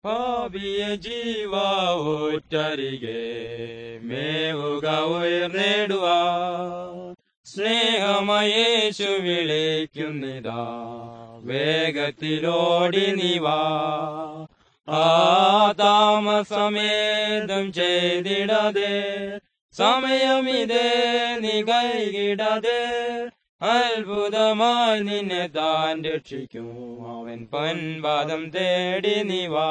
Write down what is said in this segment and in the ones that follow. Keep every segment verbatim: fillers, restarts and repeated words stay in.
പാപിയ ജീവ ഒറ്റരികെ മേവുക ഉയർന്നിടുക. സ്നേഹമയേശു വിളിക്കുന്നിതാ, വേഗത്തിലോടി നീവാ. ആ താമസമേതും ചെയ്തിടതെ, സമയമിതേ നീ കൈകിടതെ. അത്ഭുതമായി നിന്നെ താൻ രക്ഷിക്കും, അവൻ പൊൻപാദം തേടി നീവാ.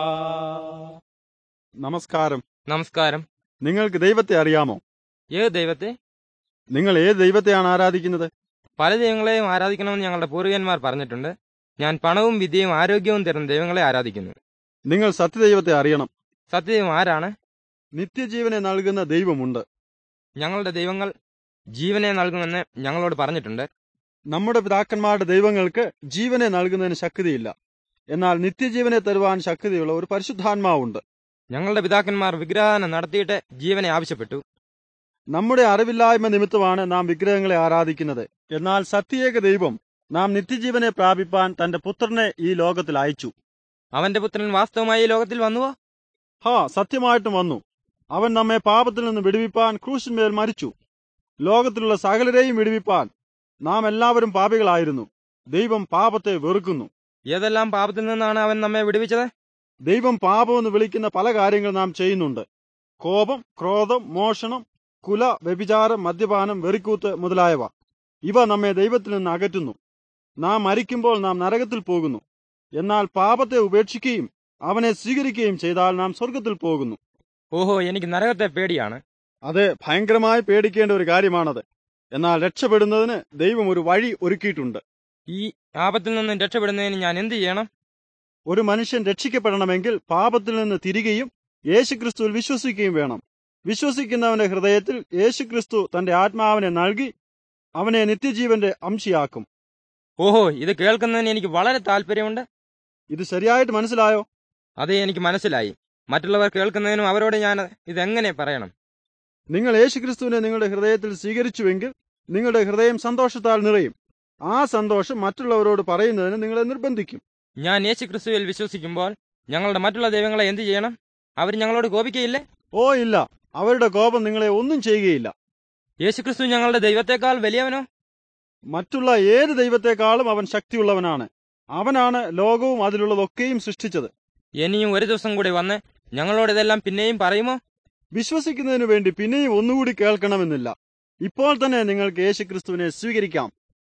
നമസ്കാരം. നമസ്കാരം. നിങ്ങൾക്ക് ദൈവത്തെ അറിയാമോ? ഏത് ദൈവത്തെ? നിങ്ങൾ ഏത് ദൈവത്തെയാണ് ആരാധിക്കുന്നത്? പല ദൈവങ്ങളെയും ആരാധിക്കണമെന്ന് ഞങ്ങളുടെ പൂർവികന്മാർ പറഞ്ഞിട്ടുണ്ട്. ഞാൻ പണവും വിദ്യയും ആരോഗ്യവും തരുന്ന ദൈവങ്ങളെ ആരാധിക്കുന്നു. നിങ്ങൾ സത്യദൈവത്തെ അറിയണം. സത്യദൈവം ആരാണ്? നിത്യജീവനെ നൽകുന്ന ദൈവമുണ്ട്. ഞങ്ങളുടെ ദൈവങ്ങൾ ജീവനെ നൽകുമെന്ന് ഞങ്ങളോട് പറഞ്ഞിട്ടുണ്ട്. നമ്മുടെ പിതാക്കന്മാരുടെ ദൈവങ്ങൾക്ക് ജീവനെ നൽകുന്നതിന് ശക്തിയില്ല. എന്നാൽ നിത്യജീവനെ തരുവാൻ ശക്തിയുള്ള ഒരു പരിശുദ്ധാത്മാവുണ്ട്. ഞങ്ങളുടെ പിതാക്കന്മാർ വിഗ്രഹാരാധന നടത്തിയിട്ട് ജീവനെ ആവശ്യപ്പെട്ടു. നമ്മുടെ അറിവില്ലായ്മ നിമിത്തമാണ് നാം വിഗ്രഹങ്ങളെ ആരാധിക്കുന്നത്. എന്നാൽ സത്യേക ദൈവം നാം നിത്യജീവനെ പ്രാപിപ്പാൻ തന്റെ പുത്രനെ ഈ ലോകത്തിൽ അയച്ചു. അവന്റെ പുത്രൻ വാസ്തവമായി ഈ ലോകത്തിൽ വന്നുവോ? ഹാ, സത്യമായിട്ടും വന്നു. അവൻ നമ്മെ പാപത്തിൽ നിന്ന് വിടുവിപ്പാൻ ക്രൂശിന്മേൽ മരിച്ചു. ലോകത്തിലുള്ള സകലരെയും വിടുവിപ്പാൻ. നാം എല്ലാവരും പാപികളായിരുന്നു. ദൈവം പാപത്തെ വെറുക്കുന്നു. ഏതെല്ലാം പാപത്തിൽ നിന്നാണ് അവൻ നമ്മെ വിടുവിച്ചത്? ദൈവം പാപമെന്ന് വിളിക്കുന്ന പല കാര്യങ്ങൾ നാം ചെയ്യുന്നുണ്ട്. കോപം, ക്രോധം, മോഷണം, കുല, വ്യഭിചാരം, മദ്യപാനം, വെറിക്കൂത്ത് മുതലായവ. ഇവ നമ്മെ ദൈവത്തിൽ നിന്ന് അകറ്റുന്നു. നാം മരിക്കുമ്പോൾ നാം നരകത്തിൽ പോകുന്നു. എന്നാൽ പാപത്തെ ഉപേക്ഷിക്കുകയും അവനെ സ്വീകരിക്കുകയും ചെയ്താൽ നാം സ്വർഗത്തിൽ പോകുന്നു. ഓഹോ, എനിക്ക് നരകത്തെ പേടിയാണ്. അത് ഭയങ്കരമായി പേടിക്കേണ്ട ഒരു കാര്യമാണത്. എന്നാൽ രക്ഷപ്പെടുന്നതിന് ദൈവം ഒരു വഴി ഒരുക്കിയിട്ടുണ്ട്. ഈ പാപത്തിൽ നിന്ന് രക്ഷപ്പെടുന്നതിന് ഞാൻ എന്ത് ചെയ്യണം? ഒരു മനുഷ്യൻ രക്ഷിക്കപ്പെടണമെങ്കിൽ പാപത്തിൽ നിന്ന് തിരികെയും യേശുക്രിസ്തുവിൽ വിശ്വസിക്കുകയും വേണം. വിശ്വസിക്കുന്നവന്റെ ഹൃദയത്തിൽ യേശുക്രിസ്തു തന്റെ ആത്മാവിനെ നൽകി അവനെ നിത്യജീവന്റെ അംശിയാക്കും. ഓഹോ, ഇത് കേൾക്കുന്നതിന് എനിക്ക് വളരെ താല്പര്യമുണ്ട്. ഇത് ശരിയായിട്ട് മനസ്സിലായോ? അതെ, എനിക്ക് മനസ്സിലായി. മറ്റുള്ളവർ കേൾക്കുന്നതിനും അവരോട് ഞാൻ ഇതെങ്ങനെ പറയണം? നിങ്ങൾ യേശുക്രിസ്തുവിനെ നിങ്ങളുടെ ഹൃദയത്തിൽ സ്വീകരിച്ചുവെങ്കിൽ നിങ്ങളുടെ ഹൃദയം സന്തോഷത്താൽ നിറയും. ആ സന്തോഷം മറ്റുള്ളവരോട് പറയുന്നതിന് നിങ്ങളെ നിർബന്ധിക്കും. ഞാൻ യേശുക്രിസ്തുവിൽ വിശ്വസിക്കുമ്പോൾ ഞങ്ങളുടെ മറ്റുള്ള ദൈവങ്ങളെ എന്ത് ചെയ്യണം? അവർ ഞങ്ങളോട് കോപിക്കയില്ലേ? ഓ ഇല്ല, അവരുടെ കോപം നിങ്ങളെ ഒന്നും ചെയ്യുകയില്ല. യേശുക്രിസ്തു ഞങ്ങളുടെ ദൈവത്തെക്കാൾ വലിയവനോ? മറ്റുള്ള ഏത് ദൈവത്തെക്കാളും അവൻ ശക്തിയുള്ളവനാണ്. അവനാണ് ലോകവും അതിലുള്ളതൊക്കെയും സൃഷ്ടിച്ചത്. ഇനിയും ഒരു ദിവസം കൂടി വന്ന് ഞങ്ങളോട് ഇതെല്ലാം പിന്നെയും പറയുമോ? വിശ്വസിക്കുന്നതിനു വേണ്ടി പിന്നെയും ഒന്നുകൂടി കേൾക്കണമെന്നില്ല. ഇപ്പോൾ തന്നെ നിങ്ങൾക്ക് യേശുക്രിസ്തുവിനെ സ്വീകരിക്കാം.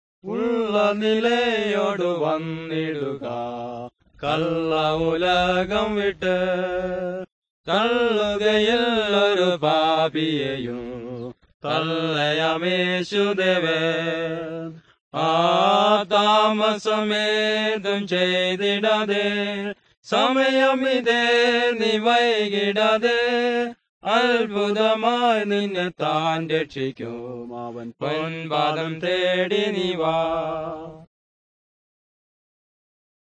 ഉള്ള നിലയോട് വന്നിടുക, കള്ള ഉലകം വിട്ട് തള്ളുകയില്ലൊരു പാപിയെയും തള്ളയമേശുദേവൻ. ആ താമസമേതും ചെയ്തിടതെ, സമയമിതേ നീ വൈകിടതെ. അത്ഭുതമായി നിന്നെ താൻ രക്ഷിക്കും, അവൻ പൊൻപാദം തേടി നീവാ.